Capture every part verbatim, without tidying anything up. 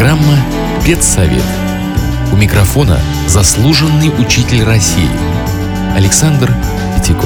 Программа «Педсовет». У микрофона заслуженный учитель России Александр Пятикоп.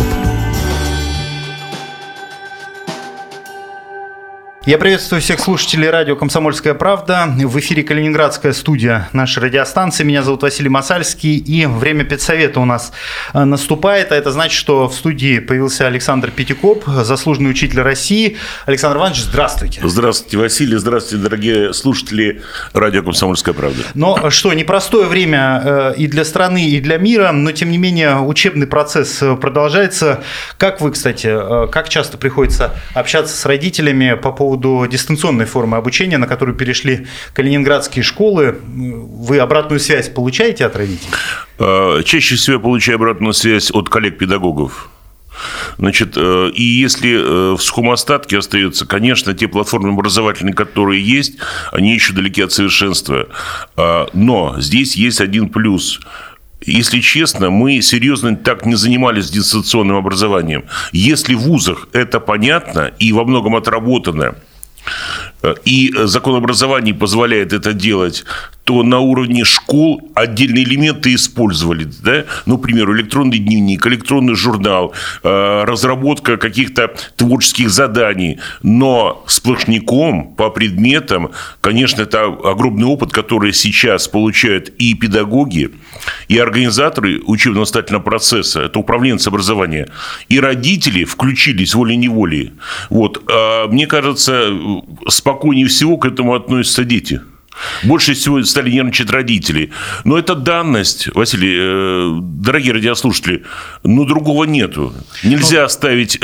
Я приветствую всех слушателей радио «Комсомольская правда». В эфире калининградская студия нашей радиостанции. Меня зовут Василий Масальский. И время педсовета у нас наступает. А это значит, что в студии появился Александр Пятикоп, заслуженный учитель России. Александр Иванович, здравствуйте. Здравствуйте, Василий. Здравствуйте, дорогие слушатели радио «Комсомольская правда». Но что, непростое время и для страны, и для мира, но, тем не менее, учебный процесс продолжается. Как вы, кстати, как часто приходится общаться с родителями по поводу дистанционной формы обучения, на которую перешли калининградские школы? Вы обратную связь получаете от родителей? Чаще всего я получаю обратную связь от коллег-педагогов. Значит, и если в сухом остатке остаются, конечно, те платформы образовательные, которые есть, они еще далеки от совершенства. Но здесь есть один плюс. Если честно, мы серьезно так не занимались дистанционным образованием. Если в вузах это понятно и во многом отработано, и закон об образовании позволяет это делать, то на уровне школ отдельные элементы использовали. Да? Ну, к примеру, электронный дневник, электронный журнал, разработка каких-то творческих заданий. Но сплошняком по предметам, конечно, это огромный опыт, который сейчас получают и педагоги, и организаторы учебно-воспитательного процесса, это управленцы образования, и родители включились волей-неволей. Вот. А мне кажется, спокойнее всего к этому относятся дети. Больше всего стали нервничать родители. Но это данность, Василий, дорогие радиослушатели, но другого нету. Нельзя оставить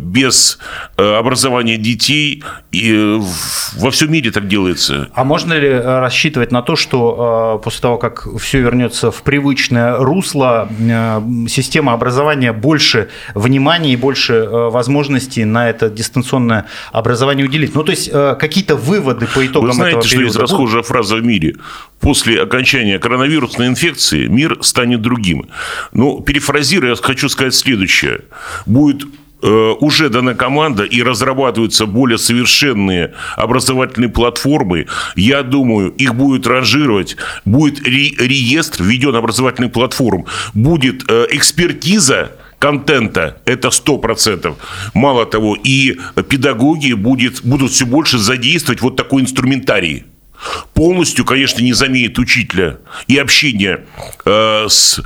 без образования детей. И во всем мире так делается. А можно ли рассчитывать на то, что после того, как все вернется в привычное русло, система образования больше внимания и больше возможностей на это дистанционное образование уделить? Ну, то есть какие-то выводы по итогам Вы знаете, этого периода? Что есть расхожая фраза в мире: после окончания коронавирусной инфекции мир станет другим. Ну, перефразируя, я хочу сказать следующее. Будет э, уже дана команда и разрабатываются более совершенные образовательные платформы. Я думаю, их будет ранжировать, будет ре- реестр введен образовательных платформ, будет э, экспертиза контента, это сто процентов. Мало того, и педагоги будет, будут все больше задействовать вот такой инструментарий. Полностью, конечно, не заменит учителя и общение э, с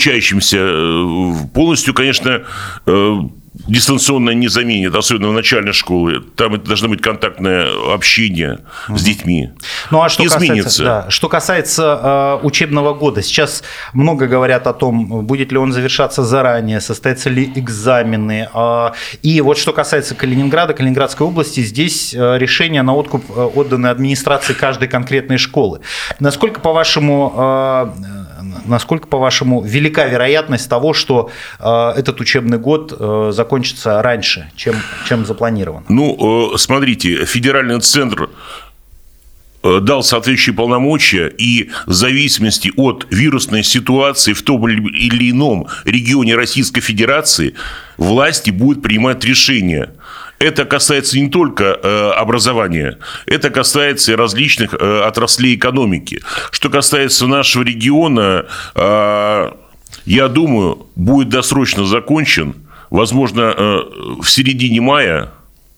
обучающимся. Полностью, конечно, э, дистанционно не заменит, особенно в начальной школе. Там это должно быть контактное общение угу. с детьми. Ну, а что изменится. Касается, да, что касается э, учебного года, сейчас много говорят о том, будет ли он завершаться заранее, состоятся ли экзамены. Э, и вот что касается Калининграда, Калининградской области, здесь э, решения на откуп э, отданы администрации каждой конкретной школы. Насколько, по-вашему, э, насколько, по-вашему, велика вероятность того, что э, этот учебный год э, закончится раньше, чем, чем запланировано? Ну, э, смотрите, федеральный центр дал соответствующие полномочия, и в зависимости от вирусной ситуации в том или ином регионе Российской Федерации власти будут принимать решения. Это касается не только э, образования, это касается и различных э, отраслей экономики. Что касается нашего региона, э, я думаю, будет досрочно закончен, возможно, э, в середине мая,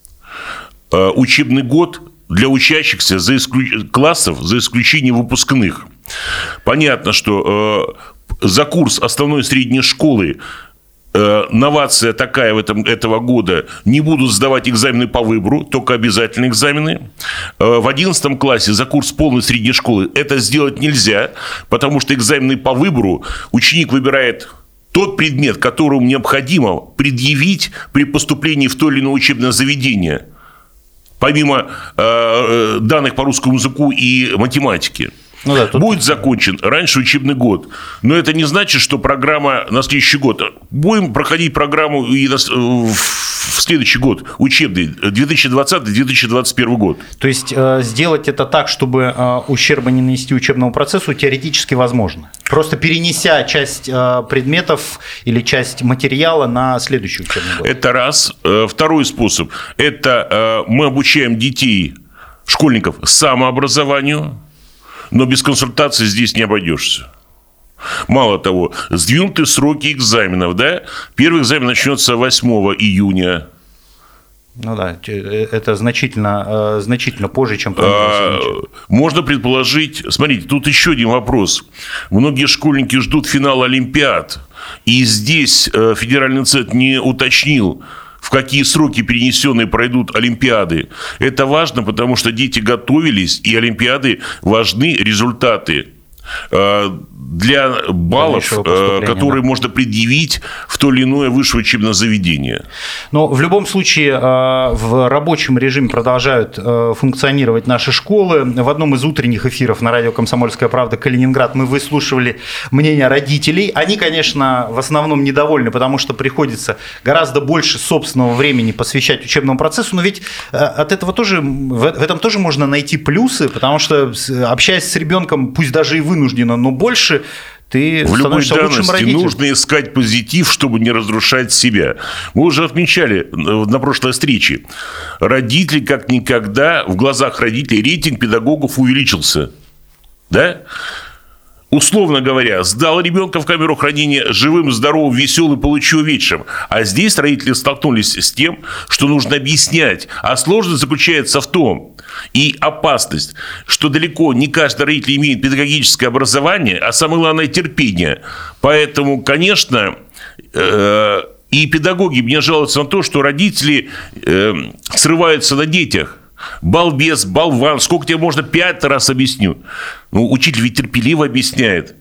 э, учебный год для учащихся за исключ... классов, за исключением выпускных. Понятно, что э, за курс основной средней школы э, новация такая в этом, этого года: не будут сдавать экзамены по выбору, только обязательные экзамены. Э, в одиннадцатом классе за курс полной средней школы это сделать нельзя, потому что экзамены по выбору ученик выбирает тот предмет, которому необходимо предъявить при поступлении в то или иное учебное заведение, помимо э, данных по русскому языку и математике. Ну да, тут... Будет закончен раньше учебный год. Но это не значит, что программа на следующий год. Будем проходить программу и на, в следующий год, учебный, две тысячи двадцатый - две тысячи двадцать первый год. То есть э, сделать это так, чтобы э, ущерба не нанести учебному процессу, теоретически возможно. Просто перенеся часть э, предметов или часть материала на следующий учебный год. Это раз. Второй способ – это э, мы обучаем детей, школьников самообразованию. Но без консультации здесь не обойдешься. Мало того, сдвинуты сроки экзаменов, да? Первый экзамен начнется восьмого июня. Ну да, это значительно, значительно позже, чем планировалось. Можно предположить, смотрите, тут еще один вопрос. Многие школьники ждут финала Олимпиад. И здесь федеральный центр не уточнил, в какие сроки перенесенные пройдут Олимпиады. Это важно, потому что дети готовились, и Олимпиады важны результаты для баллов, которые да. можно предъявить в то или иное высшее учебное заведение. Но в любом случае в рабочем режиме продолжают функционировать наши школы. В одном из утренних эфиров на радио «Комсомольская правда» Калининград мы выслушивали мнение родителей. Они, конечно, в основном недовольны, потому что приходится гораздо больше собственного времени посвящать учебному процессу, но ведь от этого тоже, в этом тоже можно найти плюсы, потому что, общаясь с ребенком, пусть даже и вынужденно, но больше ты в любой становишься лучшим родителем. Нужно искать позитив, чтобы не разрушать себя. Мы уже отмечали на прошлой встрече. Родители, как никогда, в глазах родителей рейтинг педагогов увеличился. Да? Условно говоря, сдал ребенка в камеру хранения живым, здоровым, веселым, получил вечером. А здесь родители столкнулись с тем, что нужно объяснять. А сложность заключается в том, и опасность, что далеко не каждый родитель имеет педагогическое образование, а самое главное – терпение. Поэтому, конечно, и педагоги мне жалуются на то, что родители срываются на детях. Балбес, болван, сколько тебе можно, пять раз объясню. Ну, учитель ведь терпеливо объясняет,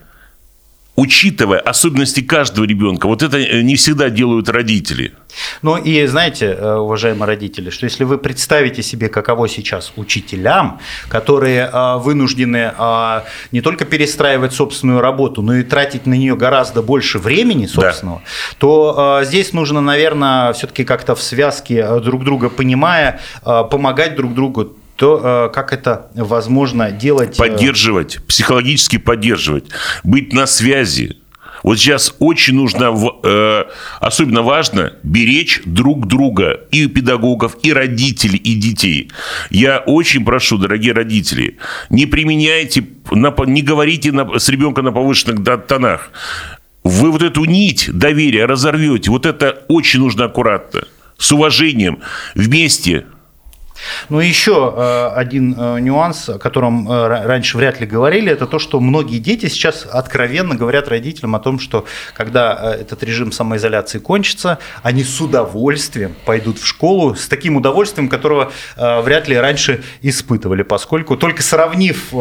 учитывая особенности каждого ребенка. Вот это не всегда делают родители. Ну и знаете, уважаемые родители, что если вы представите себе, каково сейчас учителям, которые вынуждены не только перестраивать собственную работу, но и тратить на нее гораздо больше времени собственного, да. то здесь нужно, наверное, все-таки как-то в связке, друг друга понимая, помогать друг другу. То как это возможно делать? Поддерживать, психологически поддерживать, быть на связи. Вот сейчас очень нужно, особенно важно, беречь друг друга, и педагогов, и родителей, и детей. Я очень прошу, дорогие родители, не применяйте, не говорите с ребенком на повышенных тонах. Вы вот эту нить доверия разорвете. Вот это очень нужно аккуратно, с уважением, вместе. Ну, еще один нюанс, о котором раньше вряд ли говорили, это то, что многие дети сейчас откровенно говорят родителям о том, что когда этот режим самоизоляции кончится, они с удовольствием пойдут в школу, с таким удовольствием, которого вряд ли раньше испытывали, поскольку только сравнив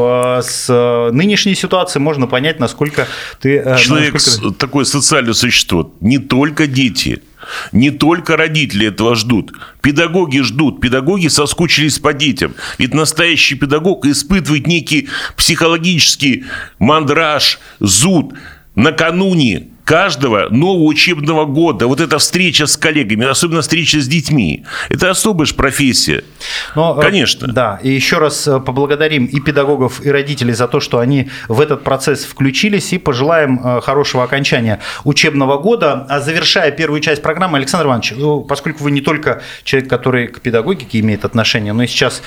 с нынешней ситуацией, можно понять, насколько ты... Человек насколько... такое социальное существо, не только дети. Не только родители этого ждут. Педагоги ждут. Педагоги соскучились по детям. Ведь настоящий педагог испытывает некий психологический мандраж, зуд накануне каждого нового учебного года. Вот эта встреча с коллегами, особенно встреча с детьми. Это особая же профессия. Но, конечно. Да, и еще раз поблагодарим и педагогов, и родителей за то, что они в этот процесс включились, и пожелаем хорошего окончания учебного года. А завершая первую часть программы, Александр Иванович, ну, поскольку вы не только человек, который к педагогике имеет отношение, но и сейчас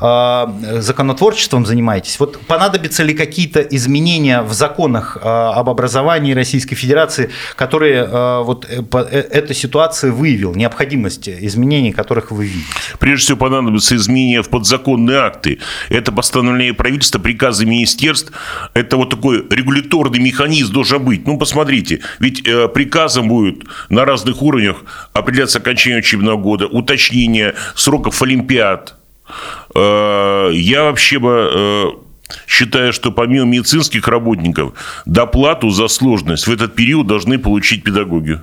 э, законотворчеством занимаетесь, вот понадобятся ли какие-то изменения в законах э, об образовании Российской Федерации, которые э, вот э, э, эта ситуация выявила, необходимость изменений, которых вы видите? Прежде всего, понадобятся изменения в подзаконные акты. Это постановление правительства, приказы министерств. Это вот такой регуляторный механизм должен быть. Ну, посмотрите, ведь э, приказом будет на разных уровнях определяться окончание учебного года, уточнение сроков олимпиад. Э, я вообще бы... Э, считаю, что помимо медицинских работников, доплату за сложность в этот период должны получить педагоги.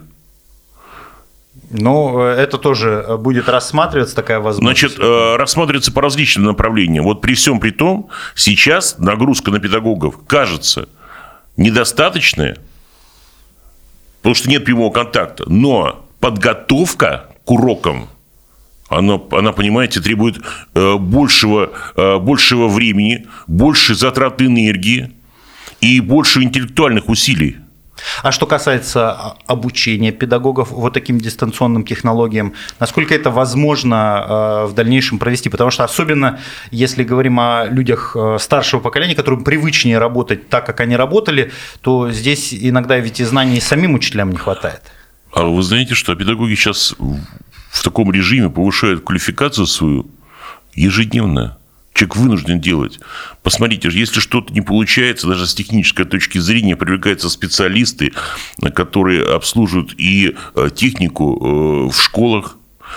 Ну, это тоже будет рассматриваться, такая возможность. Значит, рассматривается по различным направлениям. Вот при всем при том, сейчас нагрузка на педагогов кажется недостаточная, потому что нет прямого контакта. Но подготовка к урокам, Она, она, понимаете, требует большего, большего времени, больше затрат энергии и больше интеллектуальных усилий. А что касается обучения педагогов вот таким дистанционным технологиям, насколько это возможно в дальнейшем провести? Потому что особенно, если говорим о людях старшего поколения, которым привычнее работать так, как они работали, то здесь иногда ведь и знаний самим учителям не хватает. А вы знаете, что педагоги сейчас в таком режиме повышают квалификацию свою ежедневно? Человек вынужден делать. Посмотрите, если что-то не получается, даже с технической точки зрения, привлекаются специалисты, которые обслуживают и технику в школах.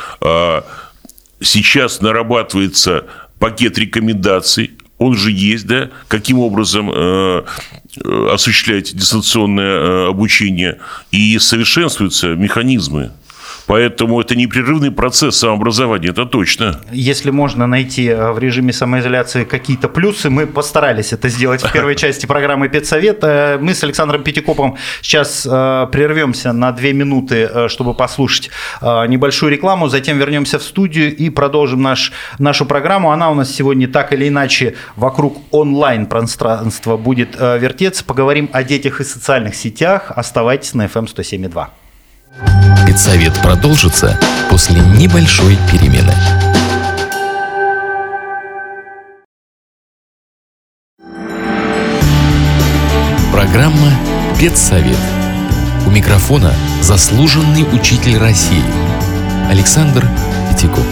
Сейчас нарабатывается пакет рекомендаций, он же есть, да, каким образом осуществлять дистанционное обучение, и совершенствуются механизмы. Поэтому это непрерывный процесс самообразования, это точно. Если можно найти в режиме самоизоляции какие-то плюсы, мы постарались это сделать в первой части программы «Педсовет». Мы с Александром Пятикоповым сейчас прервемся на две минуты, чтобы послушать небольшую рекламу, затем вернемся в студию и продолжим наш, нашу программу. Она у нас сегодня так или иначе вокруг онлайн-пространства будет вертеться. Поговорим о детях и социальных сетях. Оставайтесь на эф эм сто семь и два. Педсовет продолжится после небольшой перемены. Программа «Педсовет». У микрофона заслуженный учитель России Александр Пятикоп.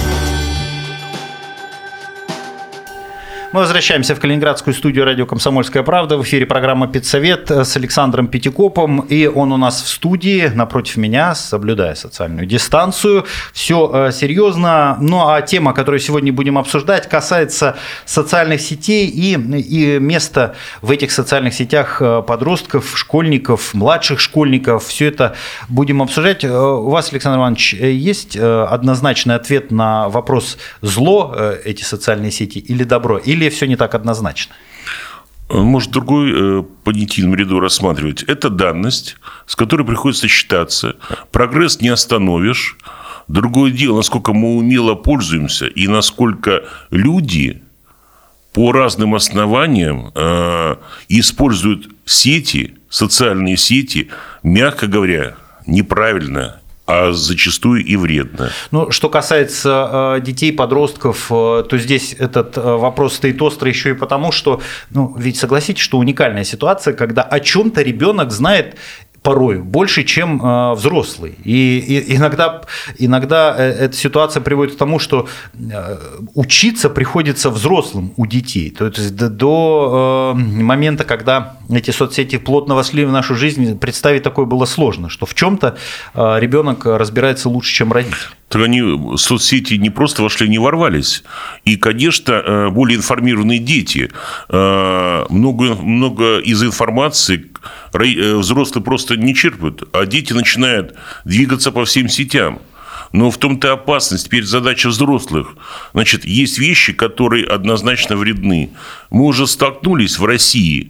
Мы возвращаемся в калининградскую студию радио «Комсомольская правда». В эфире программа «Педсовет» с Александром Пятикопом. И он у нас в студии, напротив меня, соблюдая социальную дистанцию. Все серьезно. Ну а тема, которую сегодня будем обсуждать, касается социальных сетей и, и места в этих социальных сетях подростков, школьников, младших школьников. Все это будем обсуждать. У вас, Александр Иванович, есть однозначный ответ на вопрос: зло эти социальные сети или добро? Или все не так однозначно? Может, другой понятийном ряду рассматривать. Это данность, с которой приходится считаться. Прогресс не остановишь. Другое дело, насколько мы умело пользуемся и насколько люди по разным основаниям используют сети, социальные сети, мягко говоря, неправильно, а зачастую и вредно. Ну, что касается э, детей, подростков, э, то здесь этот э, вопрос стоит остро еще и потому, что, ну, ведь согласитесь, что уникальная ситуация, когда о чем-то ребенок знает порой больше, чем э, взрослый. И, и иногда, иногда эта ситуация приводит к тому, что э, учиться приходится взрослым у детей. То есть до, до э, момента, когда эти соцсети плотно вошли в нашу жизнь, представить такое было сложно, что в чем-то э, ребенок разбирается лучше, чем родитель. Так они, соцсети не просто вошли, не ворвались. И, конечно, более информированные дети. Много, много из информации взрослые просто не черпают, а дети начинают двигаться по всем сетям. Но в том-то опасность. Теперь задача взрослых. Значит, есть вещи, которые однозначно вредны. Мы уже столкнулись в России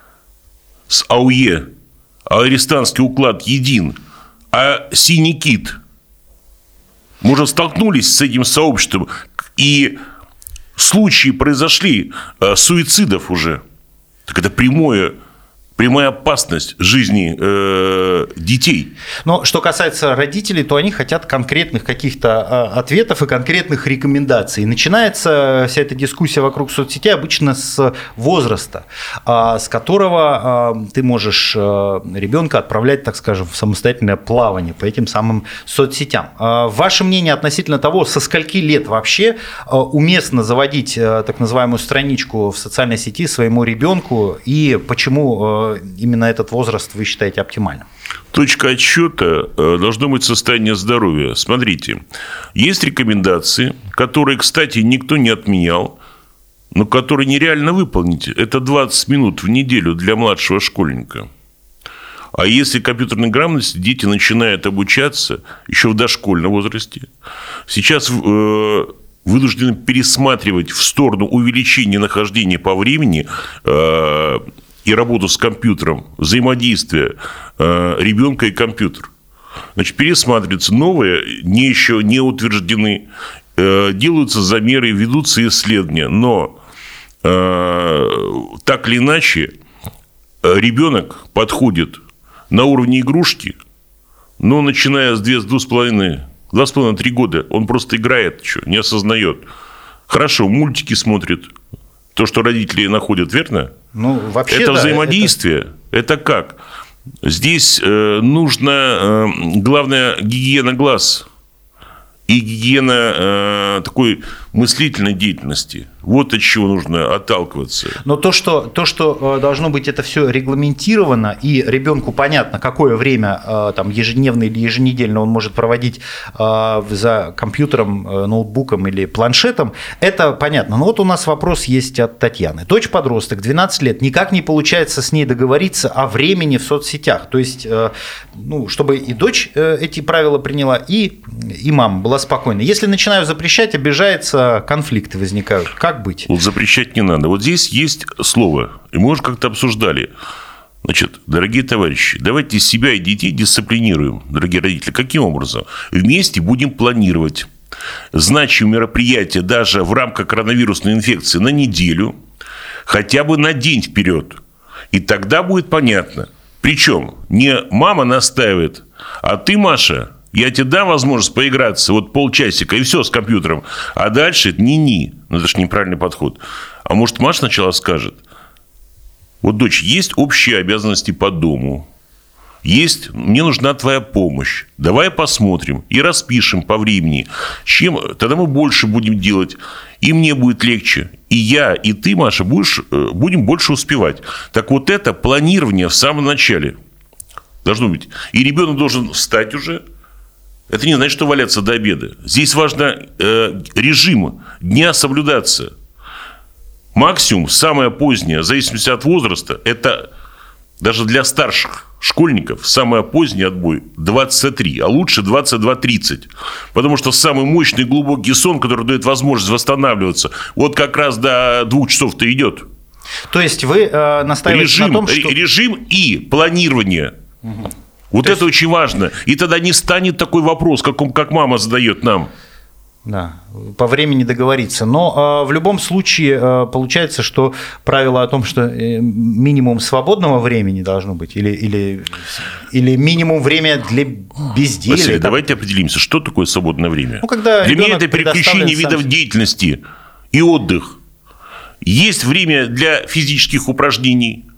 с АУЕ, арестантский уклад един, а синий кит. Мы уже столкнулись с этим сообществом, и случаи произошли суицидов уже. Так это прямое, прямая опасность жизни э, детей. Но что касается родителей, то они хотят конкретных каких-то ответов и конкретных рекомендаций. И начинается вся эта дискуссия вокруг соцсетей обычно с возраста, с которого ты можешь ребенка отправлять, так скажем, в самостоятельное плавание по этим самым соцсетям. Ваше мнение относительно того, со скольки лет вообще уместно заводить так называемую страничку в социальной сети своему ребенку, и почему именно этот возраст вы считаете оптимальным? Точка отсчета должно быть состояние здоровья. Смотрите, есть рекомендации, которые, кстати, никто не отменял, но которые нереально выполнить. Это двадцать минут в неделю для младшего школьника. А если компьютерной грамотности дети начинают обучаться еще в дошкольном возрасте, сейчас вынуждены пересматривать в сторону увеличения нахождения по времени и работу с компьютером, взаимодействие э, ребенка и компьютера. Значит, пересматриваются новые, не еще не утверждены, э, делаются замеры, ведутся исследования, но э, так или иначе ребенок подходит на уровне игрушки, но начиная с двух с половиной, два с половиной, три года, он просто играет, что, не осознает. Хорошо, мультики смотрит, то, что родители находят, верно? Ну, вообще, это да, взаимодействие. Это... это как? Здесь э, нужно, э, главное, гигиена глаз и гигиена э, такой мыслительной деятельности. Вот от чего нужно отталкиваться. Но то, что, то, что должно быть это все регламентировано, и ребенку понятно, какое время там, ежедневно или еженедельно он может проводить за компьютером, ноутбуком или планшетом, это понятно. Но вот у нас вопрос есть от Татьяны. Дочь-подросток, двенадцать лет, никак не получается с ней договориться о времени в соцсетях. То есть, ну, чтобы и дочь эти правила приняла, и, и мама была спокойна. Если начинаю запрещать, обижается, конфликты возникают. Как быть? Вот запрещать не надо. Вот здесь есть слово, и мы уже как-то обсуждали. Значит, дорогие товарищи, давайте себя и детей дисциплинируем, дорогие родители. Каким образом? Вместе будем планировать значимые мероприятия даже в рамках коронавирусной инфекции на неделю, хотя бы на день вперед. И тогда будет понятно. Причем не мама настаивает, а ты, Маша, я тебе дам возможность поиграться вот полчасика, и все с компьютером. А дальше ни-ни. Ну, это же неправильный подход. А может, Маша сначала скажет: вот, дочь, есть общие обязанности по дому. Есть, мне нужна твоя помощь. Давай посмотрим и распишем по времени. Чем, тогда мы больше будем делать. И мне будет легче. И я, и ты, Маша, будешь, будем больше успевать. Так вот это планирование в самом начале должно быть. И ребенок должен встать уже. Это не значит, что валяться до обеда. Здесь важно э, режим дня соблюдаться. Максимум, самое позднее, в зависимости от возраста, это даже для старших школьников самое позднее отбой двадцать три, а лучше двадцать два тридцать. Потому что самый мощный глубокий сон, который дает возможность восстанавливаться, вот как раз до двух часов-то идет. То есть вы э, настаиваете режим, на том, что... Режим и планирование. Угу. Вот То это есть... очень важно. И тогда не станет такой вопрос, как, он, как мама задает нам. Да, по времени договориться. Но э, в любом случае э, получается, что правило о том, что э, минимум свободного времени должно быть, или, или, или минимум время для безделия. Василий, там... давайте определимся, что такое свободное время. Ну, когда для меня это переключение видов сам... деятельности и отдых. Есть время для физических упражнений.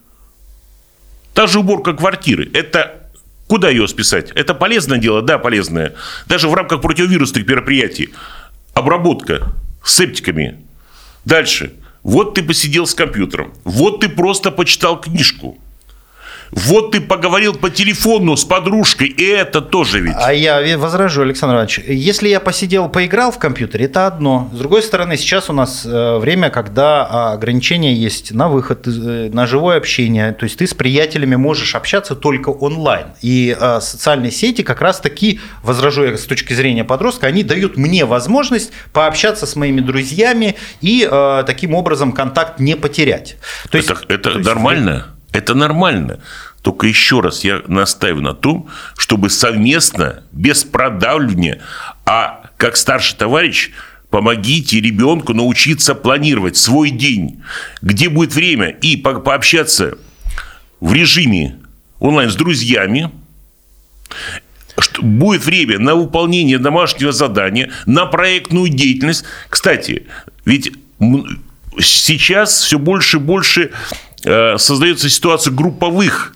Та же уборка квартиры. Это куда ее списать? Это полезное дело? Да, полезное. Даже в рамках противовирусных мероприятий. Обработка с септиками. Дальше. Вот ты посидел с компьютером. Вот ты просто почитал книжку. Вот ты поговорил по телефону с подружкой, и это тоже ведь. А я возражу, Александр Иванович. Если я посидел, поиграл в компьютере, это одно. С другой стороны, сейчас у нас время, когда ограничения есть на выход, на живое общение. То есть ты с приятелями можешь общаться только онлайн. И социальные сети как раз-таки, возражу я с точки зрения подростка, они дают мне возможность пообщаться с моими друзьями и таким образом контакт не потерять. То есть, это это то есть... нормально. Это нормально. Только еще раз я настаиваю на том, чтобы совместно, без продавливания, а как старший товарищ, помогите ребенку научиться планировать свой день, где будет время и по- пообщаться в режиме онлайн с друзьями, будет время на выполнение домашнего задания, на проектную деятельность. Кстати, ведь сейчас все больше и больше создается ситуация групповых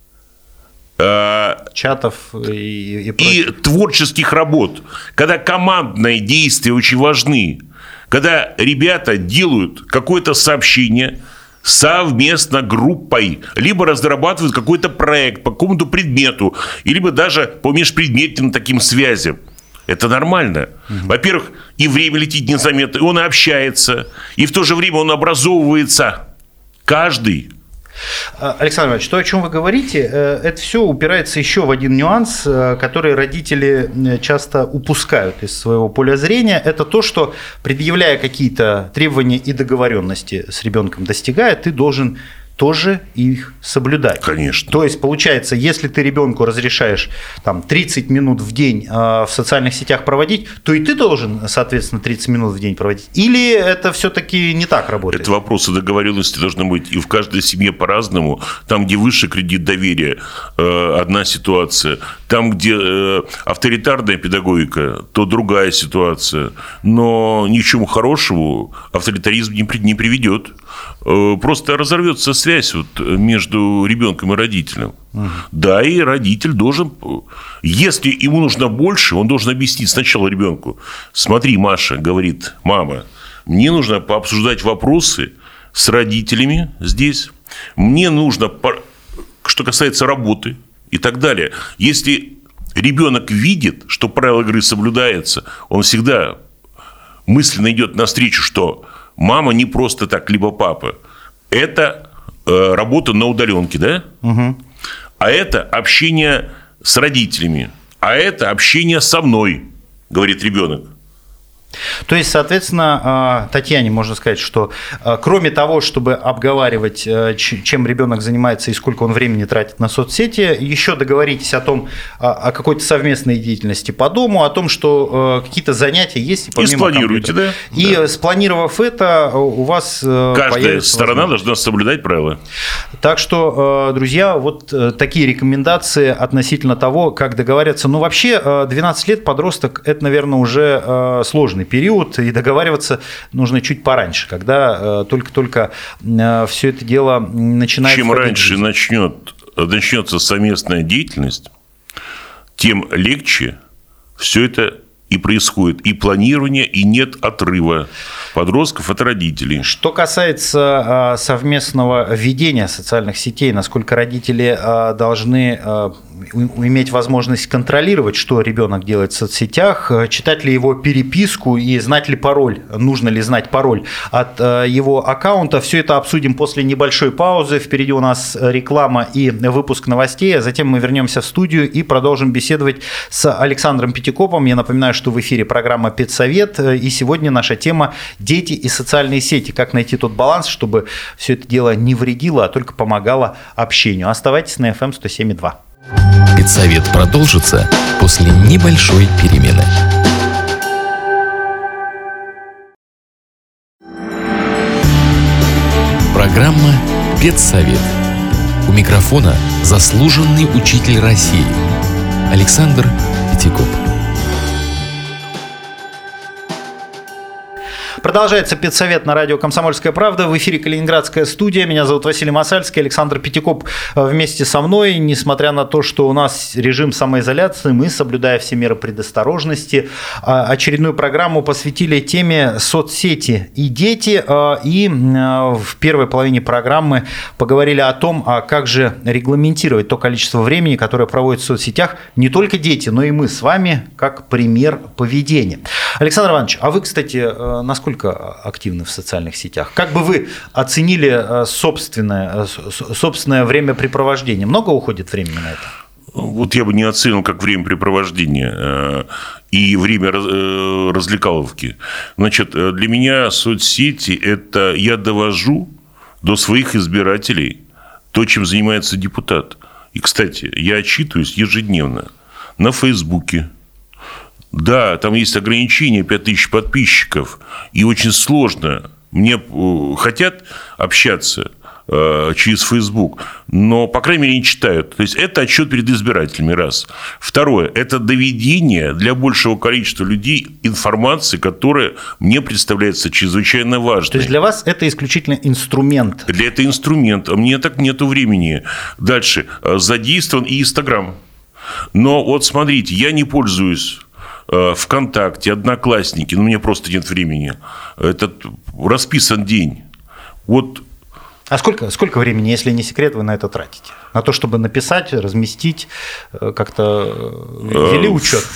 чатов и, и, и творческих работ, когда командные действия очень важны, когда ребята делают какое-то сообщение совместно группой, либо разрабатывают какой-то проект по какому-то предмету, либо даже по межпредметным таким связям. Это нормально. Угу. Во-первых, и время летит незаметно, и он общается, и в то же время он образовывается. Каждый. Александр Иванович, то, о чем вы говорите, это все упирается еще в один нюанс, который родители часто упускают из своего поля зрения. Это то, что, предъявляя какие-то требования и договоренности с ребенком достигая, ты должен тоже их соблюдать. Конечно. То есть, получается, если ты ребенку разрешаешь там, тридцать минут в день в социальных сетях проводить, то и ты должен, соответственно, тридцать минут в день проводить. Или это все-таки не так работает? Это вопросы договоренности должны быть. И в каждой семье по-разному. Там, где выше кредит доверия, одна ситуация. Там, где авторитарная педагогика, то другая ситуация. Но ни к чему хорошему авторитаризм не приведет. Просто разорвется связь вот между ребенком и родителем. Угу. Да, и родитель должен, если ему нужно больше, он должен объяснить сначала ребенку. Смотри, Маша, говорит мама, мне нужно пообсуждать вопросы с родителями здесь. Мне нужно, что касается работы и так далее. Если ребенок видит, что правила игры соблюдаются, он всегда мысленно идет навстречу, что мама не просто так, либо папа. Это э, работа на удаленке, да? Угу. А это общение с родителями. А это общение со мной, говорит ребенок. То есть, соответственно, Татьяне можно сказать, что кроме того, чтобы обговаривать, чем ребенок занимается и сколько он времени тратит на соцсети, еще договоритесь о том, о какой-то совместной деятельности по дому, о том, что какие-то занятия есть. И спланируйте, да. И да. спланировав это, у вас каждая сторона должна соблюдать правила. Так что, друзья, вот такие рекомендации относительно того, как договариваться. Ну, вообще, двенадцать лет подросток – это, наверное, уже сложный период, и договариваться нужно чуть пораньше, когда э, только-только э, все это дело начинает... Чем раньше начнет, начнется совместная деятельность, тем легче все это и происходит. И планирование, и нет отрыва подростков от родителей. Что касается э, совместного ведения социальных сетей, насколько родители э, должны э, иметь возможность контролировать, что ребенок делает в соцсетях, читать ли его переписку и знать ли пароль, нужно ли знать пароль от э, его аккаунта. Все это обсудим после небольшой паузы. Впереди у нас реклама и выпуск новостей, а затем мы вернемся в студию и продолжим беседовать с Александром Пятикопом. Я напоминаю, что в эфире программа «Педсовет», и сегодня наша тема «Дети и социальные сети». Как найти тот баланс, чтобы все это дело не вредило, а только помогало общению. Оставайтесь на эф эм сто семь и два. Педсовет продолжится после небольшой перемены. Программа «Педсовет». У микрофона заслуженный учитель России Александр Пятикоп. Продолжается педсовет на радио «Комсомольская правда». В эфире Калининградская студия. Меня зовут Василий Масальский. Александр Пятикоп вместе со мной. Несмотря на то, что у нас режим самоизоляции, мы, соблюдая все меры предосторожности, очередную программу посвятили теме соцсети и дети. И в первой половине программы поговорили о том, как же регламентировать то количество времени, которое проводят в соцсетях не только дети, но и мы с вами, как пример поведения. Александр Иванович, а вы, кстати, насколько активны в социальных сетях? Как бы вы оценили собственное, собственное времяпрепровождение? Много уходит времени на это? Вот я бы не оценил как времяпрепровождение и время развлекаловки. Значит, для меня соцсети – это я довожу до своих избирателей то, чем занимается депутат. И, кстати, я отчитываюсь ежедневно на Фейсбуке. Да, там есть ограничения, пять тысяч подписчиков, и очень сложно. Мне хотят общаться через Facebook, но, по крайней мере, не читают. То есть, это отчет перед избирателями, раз. Второе, это доведение для большего количества людей информации, которая мне представляется чрезвычайно важной. То есть, для вас это исключительно инструмент? Для этого инструмент, а мне так нету времени. Дальше, задействован и Инстаграм. Но вот смотрите, я не пользуюсь ВКонтакте, Одноклассники, ну, у меня просто нет времени. Это расписан день. Вот. А сколько, сколько времени, если не секрет, вы на это тратите? На то, чтобы написать, разместить, как-то вели учет?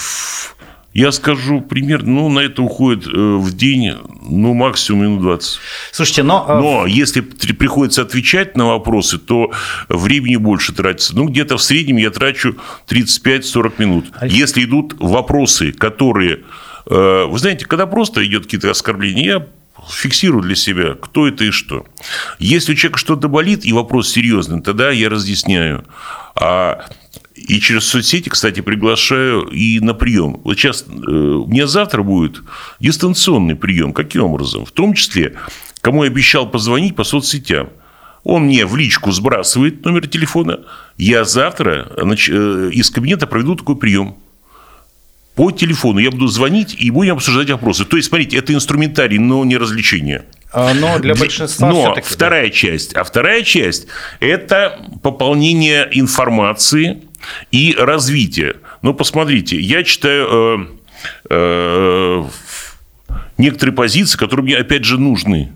Я скажу примерно, ну, на это уходит в день, ну, максимум минут двадцать. Слушайте, но... Но если приходится отвечать на вопросы, то времени больше тратится. Ну, где-то в среднем я трачу тридцать пять сорок минут. А... Если идут вопросы, которые... Вы знаете, когда просто идет какие-то оскорбления, я фиксирую для себя, кто это и что. Если у человека что-то болит, и вопрос серьезный, тогда я разъясняю. А, и через соцсети, кстати, приглашаю и на прием. Вот сейчас э, у меня завтра будет дистанционный прием. Каким образом? В том числе, кому я обещал позвонить по соцсетям. Он мне в личку сбрасывает номер телефона. Я завтра значит, э, из кабинета проведу такой прием. По телефону я буду звонить и будем обсуждать вопросы. То есть, смотрите, это инструментарий, но не развлечение. Но для большинства Но все-таки, вторая да. часть. А вторая часть – это пополнение информации и развитие. Ну, посмотрите, я читаю э, э, некоторые позиции, которые мне, опять же, нужны.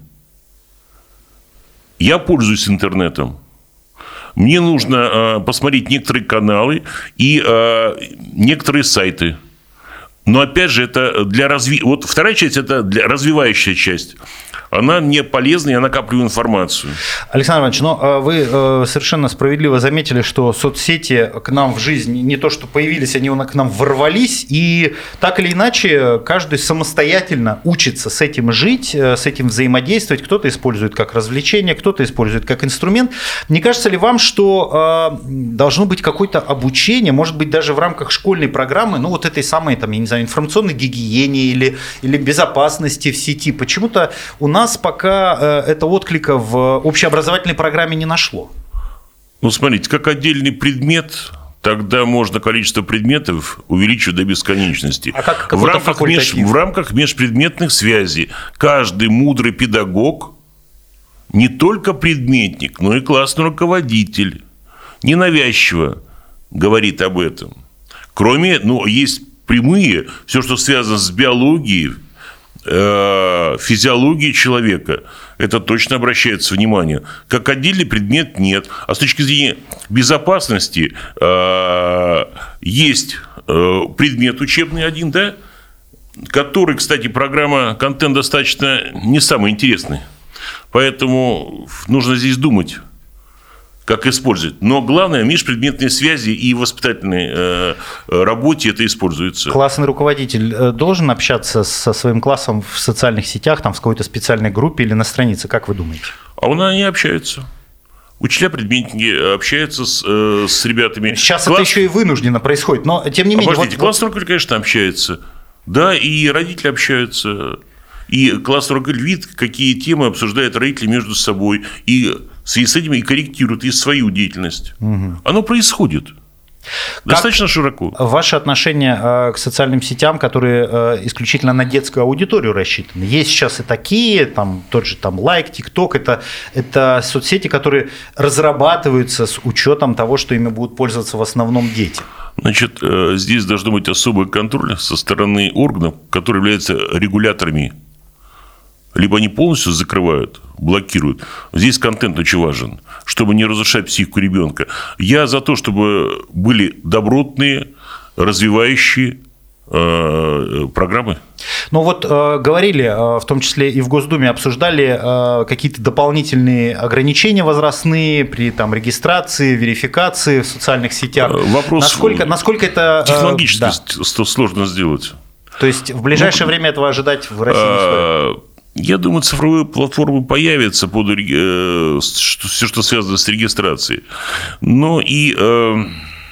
Я пользуюсь интернетом. Мне нужно э, посмотреть некоторые каналы и э, некоторые сайты. Но, опять же, это для развития. Вот вторая часть – это для развивающая часть. Она мне полезна, я накапливаю информацию. Александр Иванович, но вы совершенно справедливо заметили, что соцсети к нам в жизнь не то, что появились, они к нам ворвались, и так или иначе каждый самостоятельно учится с этим жить, с этим взаимодействовать. Кто-то использует как развлечение, кто-то использует как инструмент. Не кажется ли вам, что должно быть какое-то обучение, может быть, даже в рамках школьной программы, ну, вот этой самой, там, я не знаю, информационной гигиене или, или безопасности в сети? Почему-то у нас пока это отклика в общеобразовательной программе не нашло. Ну, смотрите, как отдельный предмет, тогда можно количество предметов увеличивать до бесконечности. А как в, рамках меж, в рамках межпредметных связей каждый мудрый педагог не только предметник, но и классный руководитель ненавязчиво говорит об этом. Кроме, ну, есть прямые, все, что связано с биологией, физиологии человека, это точно обращается внимание. Как отдельный предмет нет. А с точки зрения безопасности есть предмет учебный один, да, который, кстати, программа контент достаточно не самый интересный. Поэтому нужно здесь думать, как использовать. Но главное, в межпредметной связи и в воспитательной э, работе это используется. Классный руководитель должен общаться со своим классом в социальных сетях, там, в какой-то специальной группе или на странице, как вы думаете? А у нас они общаются. Учителя-предметники общаются с, э, с ребятами. Сейчас Класс... это еще и вынужденно происходит, но тем не менее... Подождите, вот... классный руководитель, конечно, общается. Да, и родители общаются. И классный руководитель видит, какие темы обсуждают родители между собой. И в связи с этим и корректируют и свою деятельность. Угу. Оно происходит. Достаточно как широко. Ваше отношение к социальным сетям, которые исключительно на детскую аудиторию рассчитаны? Есть сейчас и такие, там, тот же там, Лайк, ТикТок, это, это соцсети, которые разрабатываются с учетом того, что ими будут пользоваться в основном дети. Значит, здесь должен быть особый контроль со стороны органов, которые являются регуляторами. Либо они полностью закрывают, блокируют. Здесь контент очень важен, чтобы не разрушать психику ребенка. Я за то, чтобы были добротные, развивающие э, программы. Ну вот э, говорили, э, в том числе и в Госдуме обсуждали э, какие-то дополнительные ограничения возрастные при там, регистрации, верификации в социальных сетях. Вопрос насколько, насколько это... Э, технологически да. сложно сделать. То есть в ближайшее ну, время этого ожидать в России не стоит? Я думаю, цифровые платформы появятся, под, э, все, что связано с регистрацией. Но и, э,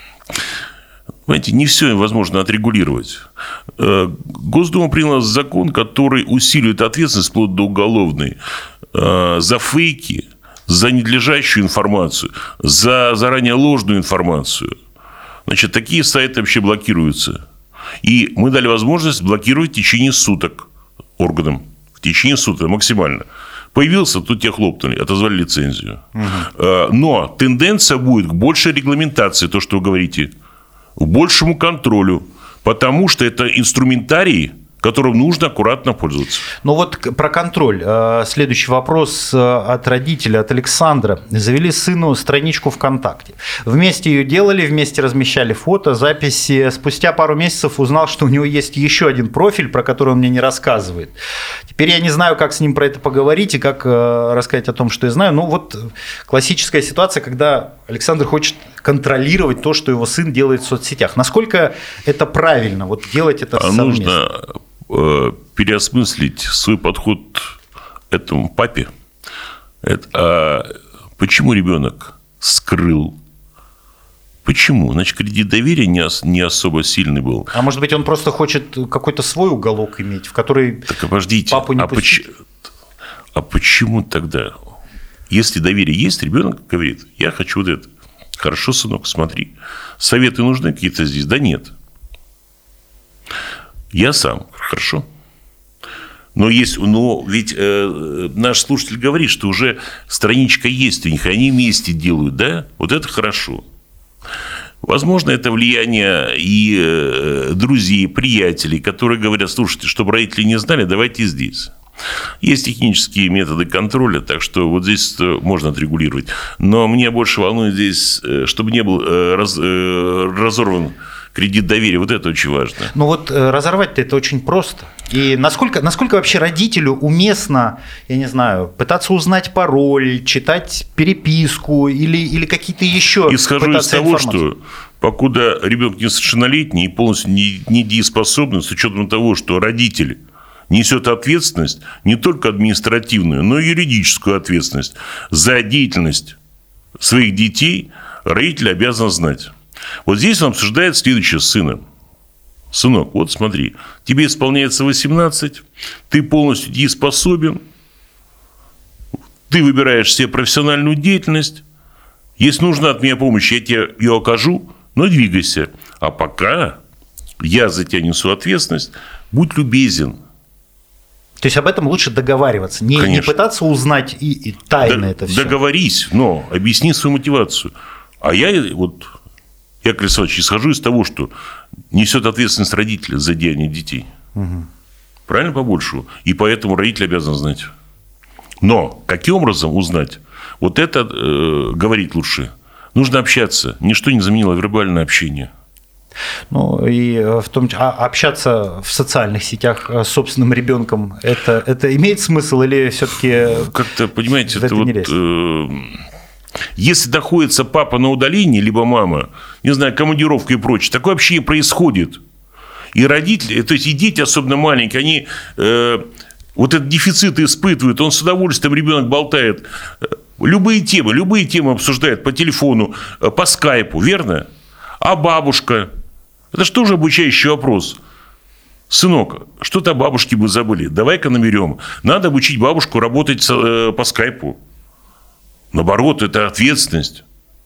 знаете, не все возможно отрегулировать. Э, Госдума приняла закон, который усиливает ответственность вплоть до уголовной э, за фейки, за ненадлежащую информацию, за заранее ложную информацию. Значит, такие сайты вообще блокируются. И мы дали возможность блокировать в течение суток органам. В течение суток максимально. Появился, тут тебя хлопнули, отозвали лицензию. Угу. Но тенденция будет к большей регламентации, то, что вы говорите, к большему контролю, потому что это инструментарий, которым нужно аккуратно пользоваться. Ну вот про контроль. Следующий вопрос от родителя, от Александра. Завели сыну страничку ВКонтакте. Вместе ее делали, вместе размещали фото, записи. Спустя пару месяцев узнал, что у него есть еще один профиль, про который он мне не рассказывает. Теперь я не знаю, как с ним про это поговорить и как рассказать о том, что я знаю. Ну вот классическая ситуация, когда Александр хочет контролировать то, что его сын делает в соцсетях. Насколько это правильно, вот делать это а совместно? Нужно переосмыслить свой подход этому папе, это, а почему ребенок скрыл? Почему? Значит, кредит доверия не, не особо сильный был. А может быть, он просто хочет какой-то свой уголок иметь, в который так, обождите, папу не а пустить? Поч... А почему тогда? Если доверие есть, ребенок говорит, я хочу вот это. Хорошо, сынок, смотри. Советы нужны какие-то здесь? Да нет. Я сам. Хорошо. Но есть, но ведь э, наш слушатель говорит, что уже страничка есть у них, они вместе делают, да? Вот это хорошо. Возможно, это влияние и э, друзей, приятелей, которые говорят, слушайте, чтобы родители не знали, давайте здесь. Есть технические методы контроля, так что вот здесь можно отрегулировать. Но мне больше волнует здесь, чтобы не был раз, разорван кредит доверия. Вот это очень важно. Ну вот разорвать-то это очень просто. И насколько, насколько вообще родителю уместно, я не знаю, пытаться узнать пароль, читать переписку или, или какие-то еще... Исхожу из того, что покуда ребенок несовершеннолетний и полностью недееспособный, с учетом того, что родители несет ответственность, не только административную, но и юридическую ответственность за деятельность своих детей, родитель обязан знать. Вот здесь он обсуждает следующее с сыном. Сынок, вот смотри, тебе исполняется восемнадцать, ты полностью дееспособен, ты выбираешь себе профессиональную деятельность, если нужна от меня помощь, я тебе ее окажу, но двигайся. А пока я за тебя несу ответственность, будь любезен. То есть об этом лучше договариваться, не, не пытаться узнать и, и тайно Д- это все. Договорись, но объясни свою мотивацию. А я вот, Яков Александрович, исхожу из того, что несет ответственность родителя за деяния детей. Угу. Правильно, по-большему? И поэтому родитель обязан знать. Но каким образом узнать? Вот это э, говорить лучше. Нужно общаться. Ничто не заменило вербальное общение. Ну, и в том числе общаться в социальных сетях с собственным ребенком, это, это имеет смысл или все-таки... Как-то, понимаете, это, это вот... Э, если находится папа на удалении, либо мама, не знаю, командировка и прочее, такое общение происходит. И родители, то есть и дети, особенно маленькие, они э, вот этот дефицит испытывают, он с удовольствием, ребенок болтает. Любые темы, любые темы обсуждает по телефону, по скайпу, верно? А бабушка? Это же тоже обучающий вопрос. Сынок, что-то о бабушке мы забыли. Давай-ка наберем. Надо обучить бабушку работать по скайпу. Наоборот, это ответственность.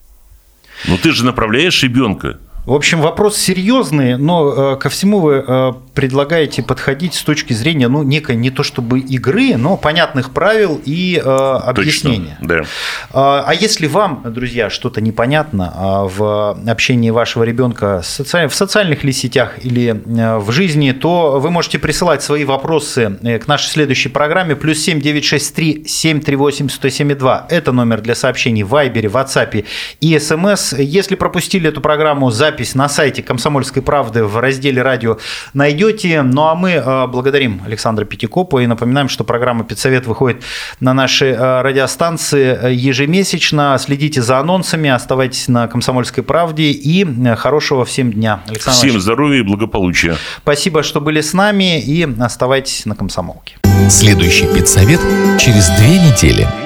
Но ты же направляешь ребенка. В общем, вопрос серьезный, но э, ко всему вы э, предлагаете подходить с точки зрения, ну, некой не то чтобы игры, но понятных правил и э, объяснения. Точно, да. А, а если вам, друзья, что-то непонятно в общении вашего ребенка в социальных ли сетях или в жизни, то вы можете присылать свои вопросы к нашей следующей программе. Плюс семь девятьсот шестьдесят три семь три восемь сто семьдесят два. Это номер для сообщений в Вайбере, WhatsApp и СМС. Если пропустили эту программу, запись на сайте «Комсомольской правды» в разделе «Радио» найдете. Ну а мы благодарим Александра Пятикопа и напоминаем, что программа «Педсовет» выходит на нашей радиостанции ежемесячно. Следите за анонсами, оставайтесь на «Комсомольской правде» и хорошего всем дня. Александр Всем Иванович, здоровья и благополучия. Спасибо, что были с нами, и оставайтесь на «Комсомолке». Следующий «Педсовет» через две недели.